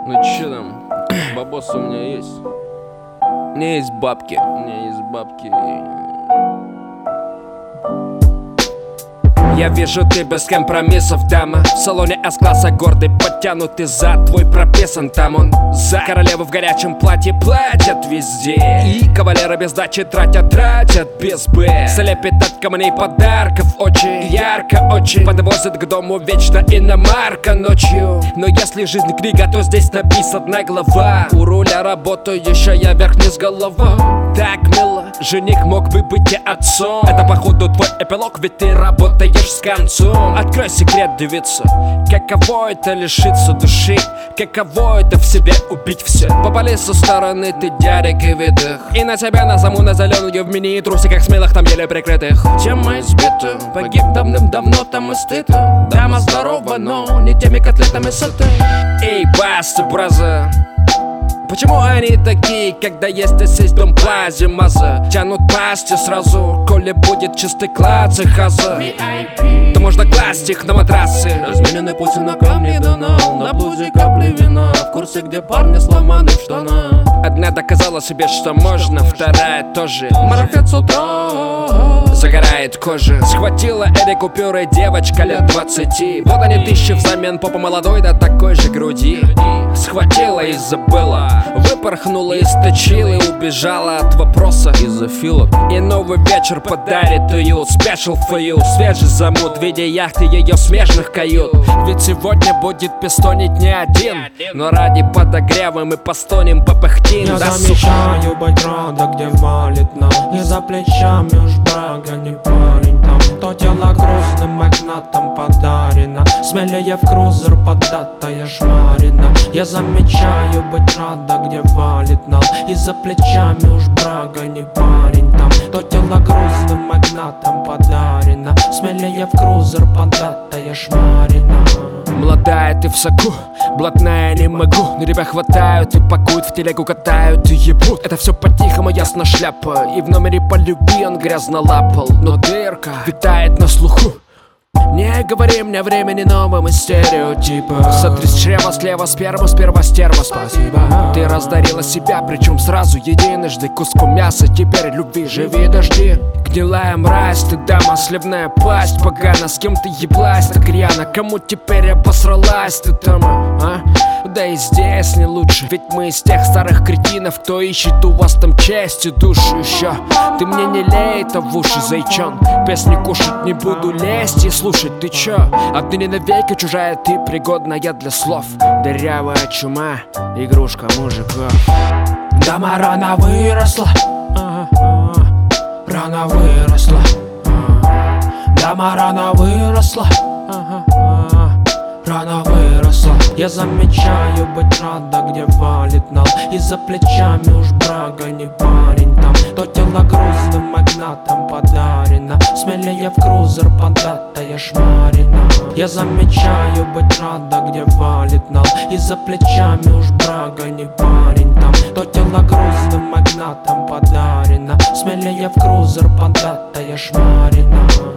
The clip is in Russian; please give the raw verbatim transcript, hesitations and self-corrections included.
Ну чё там, бабос у меня есть? У меня есть бабки, у меня есть бабки. Я вижу, ты без компромиссов, дама. В салоне С-класса гордый, подтянутый зад. Твой прописан, там он за. Королевы в горячем платье платят везде. И кавалеры без дачи тратят, тратят без Б. Слепит от камней подарков очень ярко, очень. Подвозят к дому вечно иномарка ночью. Но если жизнь книга, то здесь написана глава. У руля работающая вверх-вниз голова. Так мило, жених мог бы быть и отцом. Это походу твой эпилог, ведь ты работаешь с концом. Открой секрет, девица. Каково это лишиться души? Каково это в себе убить все? Попали со стороны, ты дядик и видых. И на тебя назову на зеленую в мини трусиках смелых, там еле прикрытых. Тема избита, погиб давным-давно, там и стыдно. Дама здорова, но не теми котлетами сыты. Эй, баста, браза, почему они такие, когда есть здесь дом плази маза? Тянут пасти сразу, коли будет чистый класс и хаза. То можно класть их на матрасы. Размененный путь на камне донал, на блузе капли вина. В курсе, где парни сломаны в штанах. Одна доказала себе, что можно, вторая тоже. Марафет с утра загорает кожа. Схватила этой купюры девочка лет двадцати. Вот они тысячи взамен попа молодой до такой же груди. Схватила и забыла, выпорхнула, источила и убежала от вопроса из-за филок. И новый вечер подарит ее special for you. Свежий замут в виде яхты ее смежных кают. Ведь сегодня будет пистонить не один, но ради подогрева мы постонем, попыхтим. Я замечаю быть рада, где валит нам. И за плечами уж брага, не парень там. То тело грузным магнатом подарено. Смелее в крузер податая шмарина. Я замечаю быть рада, где валит нам. И за плечами уж брага, не парень там. То тело грузным магнатом подарено. Смелее в крузер податая шмарина. Молодая ты в соку, блатная не могу. Но тебя хватают и пакуют, в телегу катают и ебут. Это все по-тихому, ясно шляпа. И в номере по любви он грязно лапал. Но дырка витает на слуху. Не говори мне времени новым из стереотипа. Сотри с чрева слева сперму, сперва стерва, спасибо. Ты раздарила себя, причем сразу единожды. Куском мяса, теперь любви живи дожди. Гнилая мразь, ты дама, сливная пасть. Погано, с кем ты еблась так рьяно? Кому теперь обосралась ты там, а? Да и здесь не лучше, ведь мы из тех старых кретинов, кто ищет у вас там честь и душу еще. Ты мне не лей это в уши, зайчон. Песни кушать не буду лезть и слушать, ты чё? Отныне навеки чужая ты, пригодная для слов. Дырявая чума, игрушка мужиков. Дама рано выросла, рано выросла. Дама рано выросла, рано выросла. Я замечаю быть рада, где валит нал. И за плечами уж брага, не парень там. То тело грузным магнатом подарено. Смелее в крузер податая шмарина. Я замечаю быть рада, где валит нал. И за плечами уж брага, не парень там. То тело грузным магнатом подарено. Смелее в крузер податая шмарина.